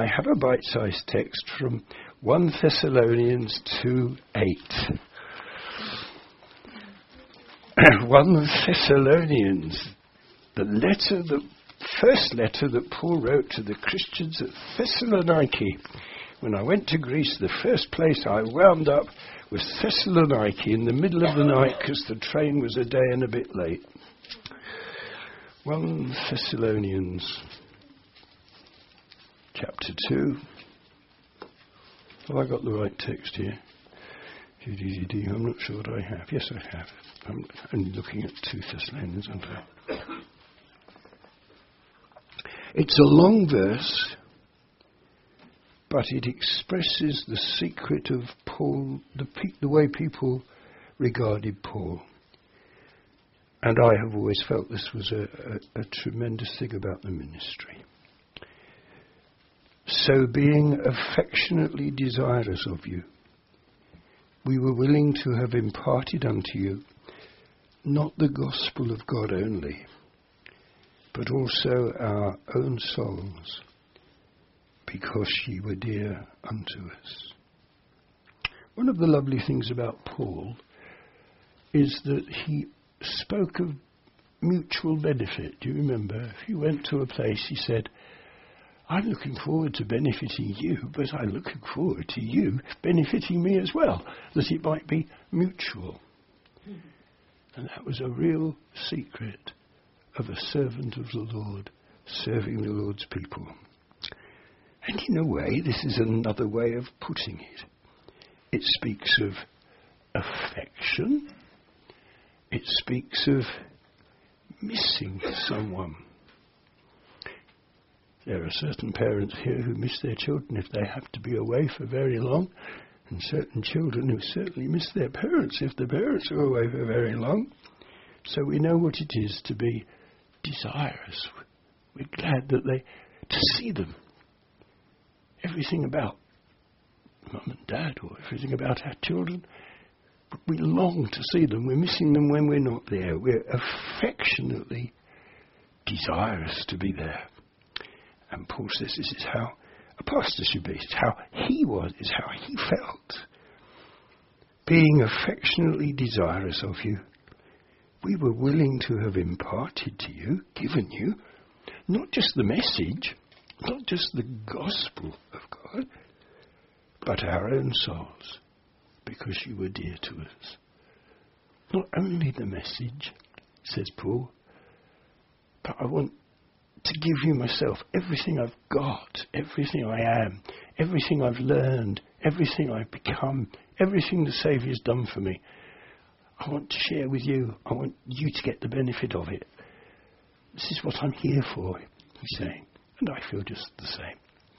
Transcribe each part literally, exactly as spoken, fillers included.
I have a bite-sized text from First Thessalonians two eight. First Thessalonians, the letter, the first letter that Paul wrote to the Christians at Thessaloniki. When I went to Greece, the first place I wound up was Thessaloniki in the middle of the night because the train was a day and a bit late. First Thessalonians chapter two. Have I got the right text here? I'm not sure what I have. Yes, I have. I'm only looking at two Thessalonians, aren't I? It's a long verse, but it expresses the secret of Paul, the, pe- the way people regarded Paul. And I have always felt this was a, a, a tremendous thing about the ministry. So being affectionately desirous of you, we were willing to have imparted unto you not the gospel of God only, but also our own souls, because ye were dear unto us. One of the lovely things about Paul is that he spoke of mutual benefit. Do you remember? If he went to a place, he said, I'm looking forward to benefiting you, but I'm looking forward to you benefiting me as well, that it might be mutual. Mm. And that was a real secret of a servant of the Lord serving the Lord's people. And in a way, this is another way of putting it. It speaks of affection. It speaks of missing someone. There are certain parents here who miss their children if they have to be away for very long, and certain children who certainly miss their parents if the parents are away for very long. So we know what it is to be desirous. We're glad that they, to see them. Everything about mum and dad, or everything about our children, we long to see them. We're missing them when we're not there. We're affectionately desirous to be there. And Paul says this is how a pastor should be. It's how he was. It's how he felt. Being affectionately desirous of you, we were willing to have imparted to you, given you, not just the message, not just the gospel of God, but our own souls, because you were dear to us. Not only the message, says Paul, but I want to give you myself, everything I've got, everything I am, everything I've learned, everything I've become, everything the Saviour's done for me. I want to share with you. I want you to get the benefit of it. This is what I'm here for, he's saying. And I feel just the same.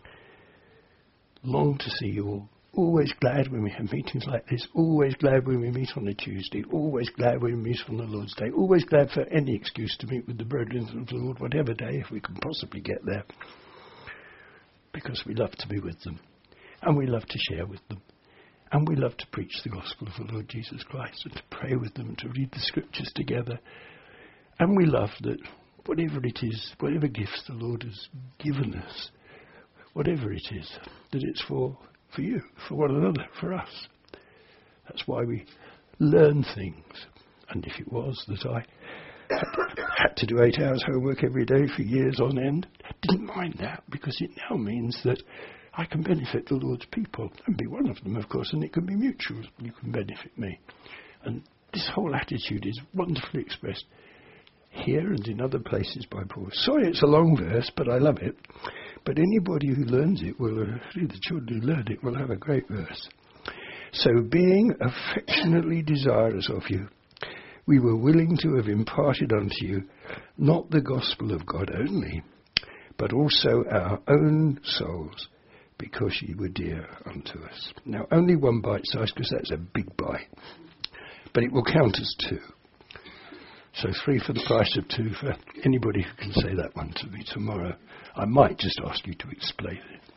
Long to see you all. Always glad when we have meetings like this. Always glad when we meet on a Tuesday. Always glad when we meet on the Lord's Day. Always glad for any excuse to meet with the brethren of the Lord, whatever day, if we can possibly get there. Because we love to be with them. And we love to share with them. And we love to preach the gospel of the Lord Jesus Christ and to pray with them and to read the scriptures together. And we love that whatever it is, whatever gifts the Lord has given us, whatever it is, that it's for for you, for one another, for us. That's why we learn things. And if it was that I had to do eight hours homework every day for years on end, I didn't mind that, because it now means that I can benefit the Lord's people, and be one of them, of course, and it can be mutual. You can benefit me. And this whole attitude is wonderfully expressed here and in other places by Paul. Sorry it's a long verse, but I love it. But anybody who learns it will, uh, the children who learn it will have a great verse. So being affectionately desirous of you, we were willing to have imparted unto you not the gospel of God only, but also our own souls, because ye were dear unto us. Now, only one bite size, because that's a big bite. But it will count as two. So three for the price of two for anybody who can say that one to me tomorrow. I might just ask you to explain it.